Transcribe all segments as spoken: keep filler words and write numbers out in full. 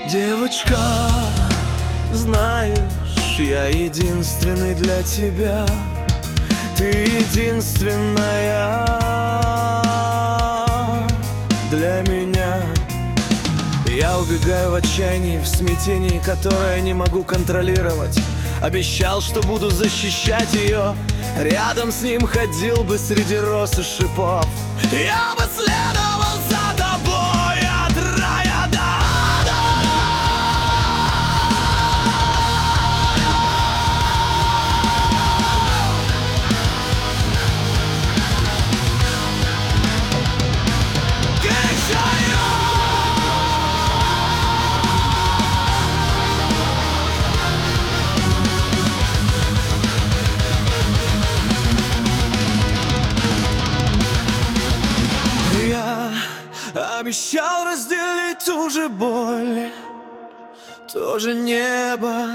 Девочка, знаешь, я единственный для тебя. Ты единственная для меня. Я убегаю в отчаянии, в смятении, которое не могу контролировать. Обещал, что буду защищать ее. Рядом с ним ходил бы среди роз и шипов. Я бы следовал за тобой от рая до ада. Обещал разделить ту же боль, то же небо,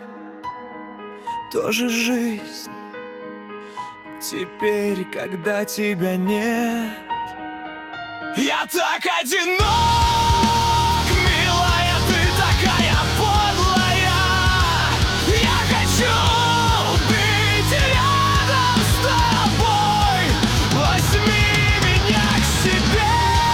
то же жизнь. Теперь, когда тебя нет, я так одинок, милая, ты такая подлая. Я хочу быть рядом с тобой. Возьми меня к себе.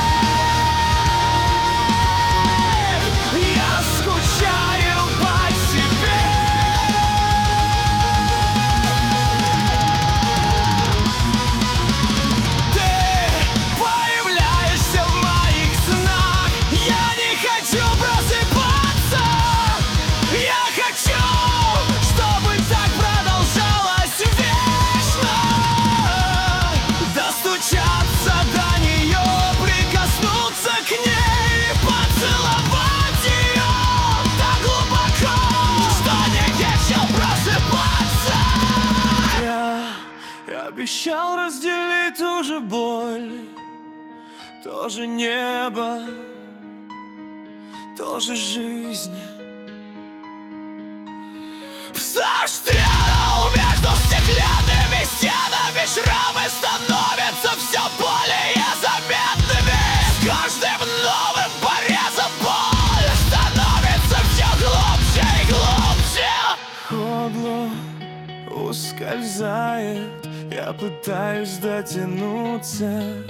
Обещал разделить ту же боль, то же небо, то же жизнь. Застрял между стеклянными стенами, шрамы становятся все более заметными. С каждым новым порезом боль становится все глубже и глубже. Ходло ускользает, я пытаюсь дотянуться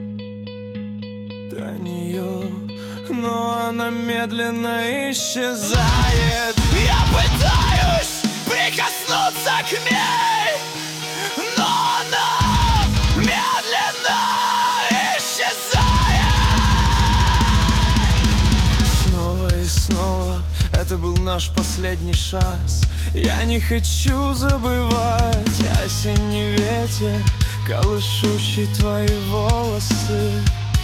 до нее, но она медленно исчезает. Я пытаюсь прикоснуться к ней, но она медленно исчезает. Снова и снова это был наш последний шанс. Я не хочу забывать осенний ветер, колышущий твои волосы,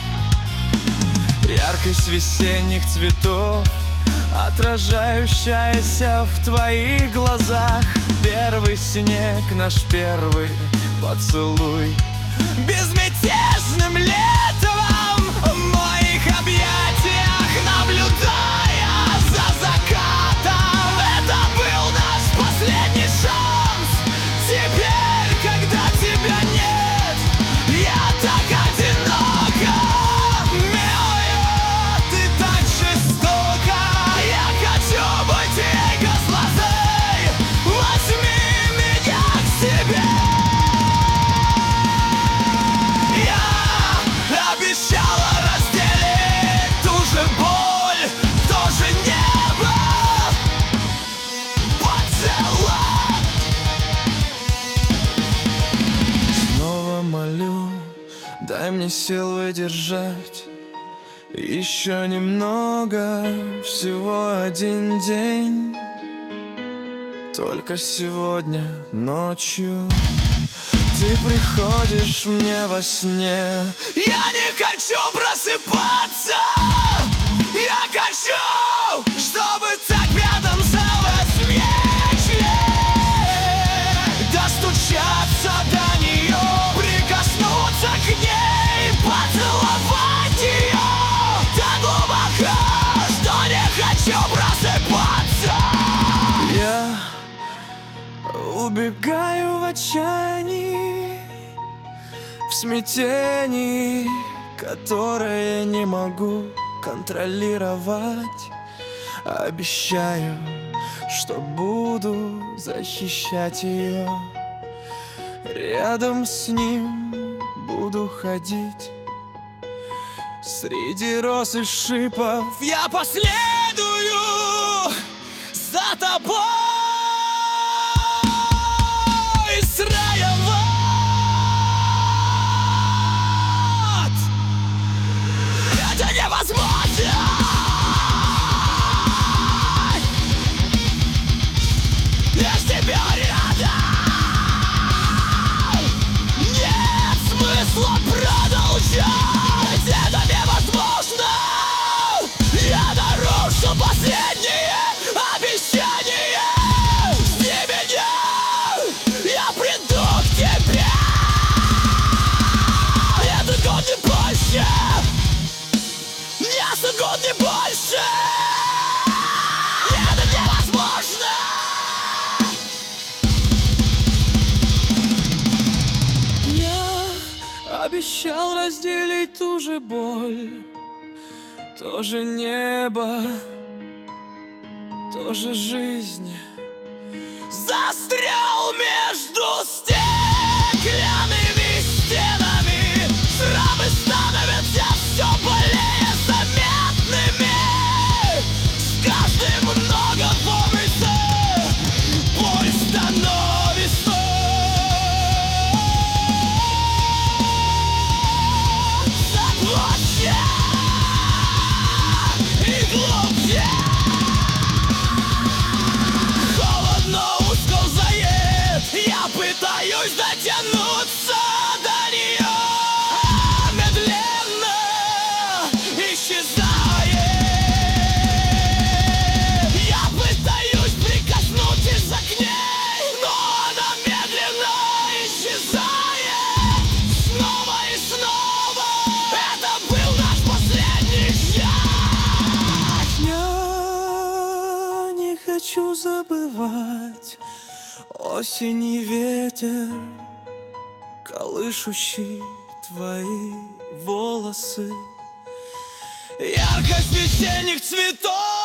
яркость весенних цветов, отражающаяся в твоих глазах. Первый снег, наш первый поцелуй, безмятежным летом в моих объятиях, наблюдая за закатом. Это был наш последний шанс. Теперь, когда тебя нет, я так одинока. Милая, ты так жестока. Я хочу быть эгослазой. Возьми меня к себе. Я обещала разделить ту же боль, то же небо, поцелуй. Снова молю, дай мне сил выдержать еще немного, всего один день. Только сегодня ночью ты приходишь мне во сне. Я не хочу просыпаться. Я хочу, чтобы так рядом целых вечер, достучаться до нее, прикоснуться к ней, поцеловать ее так глубоко, что не хочу просыпаться. Я убегаю в отчаянии, в смятении, которое не могу контролировать. Обещаю, что буду защищать ее. Рядом с ним буду ходить. Среди роз и шипов я последую за тобой с рая в ад. Это невозможно! Я с тебя рядом. Нет смысла продолжать. Это невозможно. Я нарушу последние обещания. Жди меня, я приду к тебе. Этот год не больше. Несколько год не больше. Это невозможно. Я обещал разделить ту же боль, то же небо, то же жизнь. Застрял между стеклянными стенами. Шрамы становятся все более заметными. С каждым многом улице боль становится заглотче и глубже. Холодно ускользает, я пытаюсь дотянуться до нее. Медленно исчезает. Я пытаюсь прикоснуться к ней, но она медленно исчезает. Снова и снова. Это был наш последний шаг. Я не хочу забывать осень и ветер, колышущий твои волосы. Яркость весенних цветов